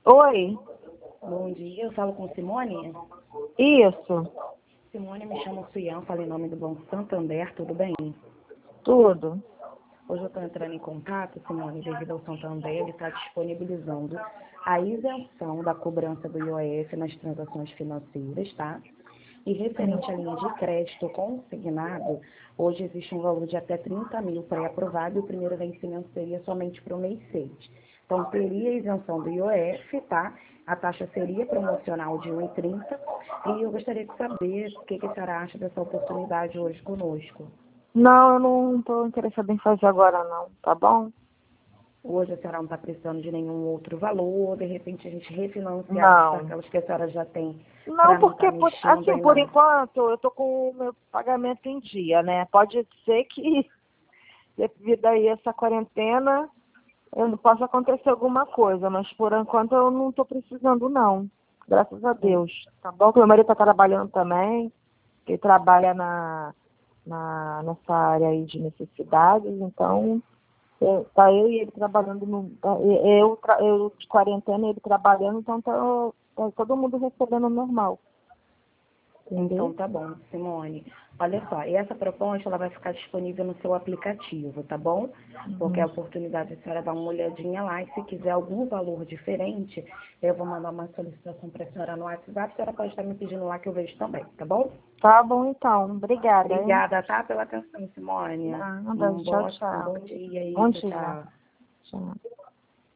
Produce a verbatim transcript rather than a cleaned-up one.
Oi, Bom dia, eu falo com Simone. isso, Simone, me chamo Suian, falo em nome do Banco Santander, tudo bem? tudo. Hoje eu estou entrando em contato, Simone, devido ao Santander, ele está disponibilizando a isenção da cobrança do I O F nas transações financeiras, tá? E referente à linha de crédito consignado, hoje existe um valor de até trinta mil pré-aprovado e o primeiro vencimento seria somente para o mês seis. Então, teria isenção do I O F, tá? A taxa seria promocional de um vírgula trinta e eu gostaria de saber o que, que a senhora acha dessa oportunidade hoje conosco. Não, eu não estou interessada em fazer agora não, tá bom? Hoje a senhora não está precisando de nenhum outro valor, de repente a gente refinanciar as Não. parcelas que a senhora já tem Não, para não porque estar por- mexendo assim, aí por na... enquanto eu tô com o meu pagamento em dia, né? Pode ser que devido aí essa quarentena eu não possa acontecer alguma coisa, mas por enquanto eu não estou precisando não. Graças a Deus. Tá bom? Que meu marido está trabalhando também, que ele trabalha na, na, nessa área aí de necessidades, então eu, tá eu e ele trabalhando no. tá, e- Eu, tra- eu de quarentena, ele trabalhando, então tá, tá todo mundo recebendo normal. Então, Entendeu? tá bom, Simone. Olha só, e essa proposta ela vai ficar disponível no seu aplicativo, tá bom? Porque a Uhum. oportunidade de a senhora dar uma olhadinha lá e se quiser algum valor diferente, eu vou mandar uma solicitação para a senhora no WhatsApp, a senhora pode estar me pedindo lá que eu vejo também, tá bom? Tá bom então. Obrigada, hein? Obrigada, tá, pela atenção, Simone. Nada, Um, tchau, boa, um tchau. bom dia aí, Bom tchau, dia. tchau. Tchau.